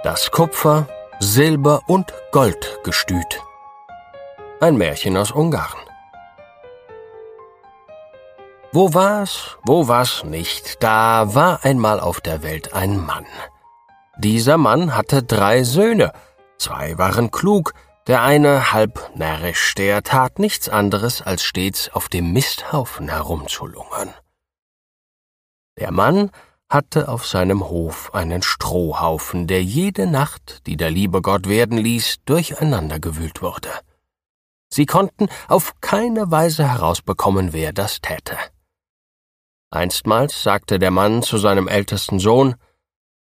Das Kupfer-, Silber- und Goldgestüt. Ein Märchen aus Ungarn. Wo war's nicht, da war einmal auf der Welt ein Mann. Dieser Mann hatte 3 Söhne, 2 waren klug, der eine halb närrisch, der tat nichts anderes, als stets auf dem Misthaufen herumzulungern. Der Mann hatte auf seinem Hof einen Strohhaufen, der jede Nacht, die der liebe Gott werden ließ, durcheinandergewühlt wurde. Sie konnten auf keine Weise herausbekommen, wer das täte. Einstmals sagte der Mann zu seinem ältesten Sohn: